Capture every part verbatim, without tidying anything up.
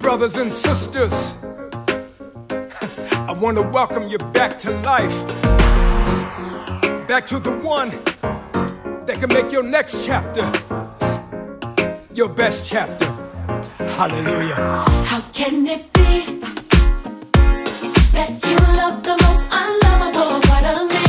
brothers and sisters, I want to welcome you back to life, back to the one that can make your next chapter your best chapter. Hallelujah. How can it be that you love the most unlovable part of me,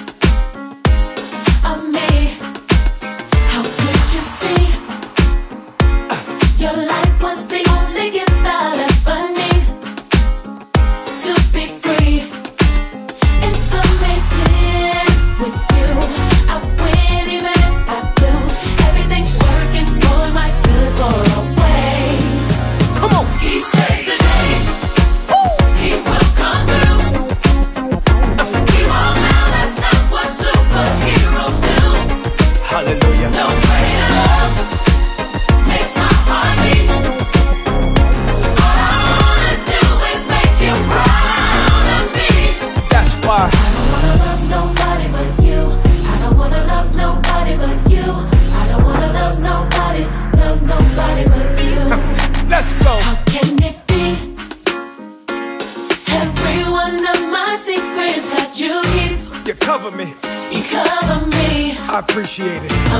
of me? How could you see uh, your life was the only gift I'll ever need to be free? It's amazing with you. I win even if I lose. Everything's working for my good for always. Come on. He saves the day. He will come through. He won't now, that's not what superheroes do. Hallelujah. No greater love makes my heart beat. All I wanna do is make you proud of me. That's why I don't wanna love nobody but you. I don't wanna love nobody but you. I don't wanna love nobody, love nobody but you. let's go. How can it be? Every one of my secrets that you keep, You cover me. you cover me. I appreciate it. A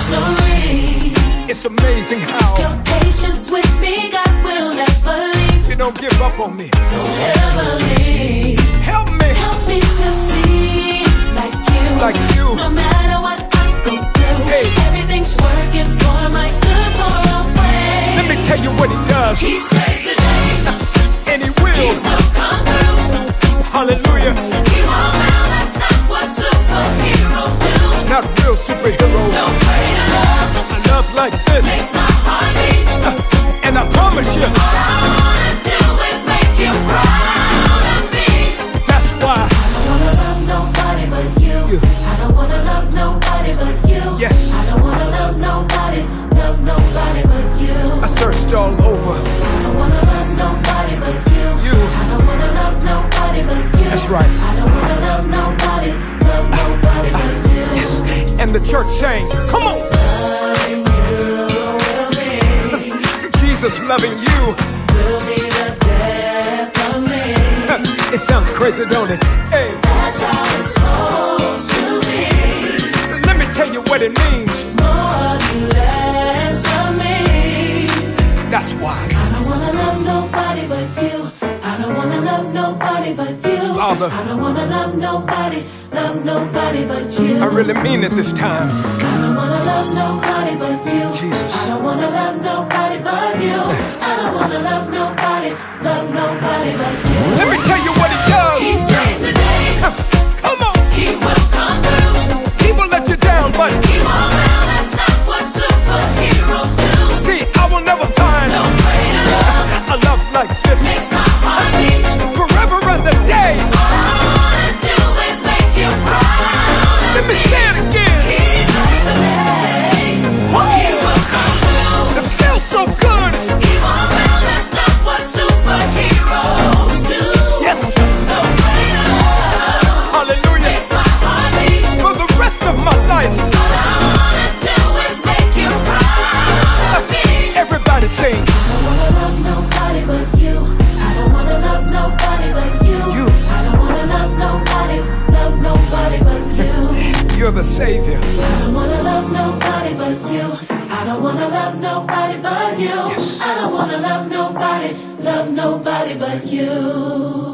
mystery. It's amazing how Your patience with me, God will never leave. you don't give up on me. Don't ever leave. Help me Help me to see like you. like you. No matter what I go through, Hey. everything's working for my good for always. Let me tell you what he does, He saves the day. and he He will. will come through. Hallelujah. He won't now, that's not what superheroes do. Not real superheroes. No greater love A love like this, makes my heart beat. and I promise you, All I wanna do is make you proud of me. that's why. I don't wanna love nobody but you. You. I don't wanna love nobody but you. Yes. I don't wanna love nobody, love nobody but you. I searched all over. I don't wanna love nobody but you. You. I don't wanna love nobody but you. That's right. I don't wanna love nobody, love nobody but you. Yes. And the church sang, come on. Loving you will be, Jesus loving you. will be the death of me. It sounds crazy, don't it? Hey, That's how it's supposed to be. let me tell you what it means. More you less of me. That's why. I don't wanna love nobody but you. I don't wanna love nobody but you. Father. I don't wanna love nobody, love nobody but you. I really mean it this time. I don't wanna love nobody but you. Jesus. I don't wanna love nobody but you. I don't wanna love nobody, love nobody but you. Let me tell you what he does. He saves the day. Come on. He will come through. He will let you down, but He won't now, that's not what superheroes do. see, I will never find No greater love a love like this. makes my heart beat. Forever and the day. All I wanna do is make you proud of Let me say it again. He saves the day. He will come through. It feels so good. He won't now, that's not what superheroes do. Yes. No greater love Hallelujah. makes my heart beat. For the rest of my life. All I wanna do is make you proud of me. Everybody sing. I don't wanna love nobody but you. I don't wanna love nobody but you. You. I don't wanna love nobody, love nobody but you. You're the Savior. I don't wanna love nobody but you. I don't wanna love nobody but you. Yes. I don't wanna love nobody, love nobody but you.